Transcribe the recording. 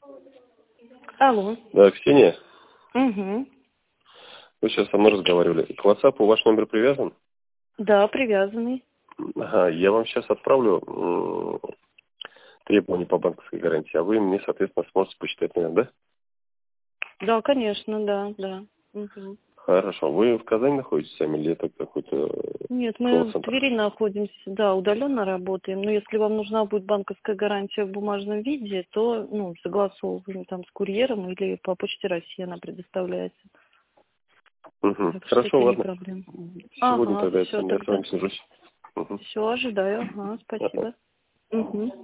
Алло. Да, Ксения, Угу. вы сейчас со мной разговаривали. К WhatsApp ваш номер привязан? Да, привязанный. Ага, я вам сейчас отправлю требования по банковской гарантии, а вы мне, соответственно, сможете посчитать, наверное, да? Да, конечно, да. Угу. Хорошо. Вы в Казани находитесь сами или это какой-то Нет, мы в колл-центр? Твери находимся, да, удаленно работаем. Но если вам нужна будет банковская гарантия в бумажном виде, то, согласовываем там с курьером или по почте России она предоставляется. Угу. Так что Хорошо, это не ладно. проблема. Сегодня Ага, тогда я с все вами тогда. свяжусь. Угу. Все, ожидаю. Ага, Ага. спасибо. Угу.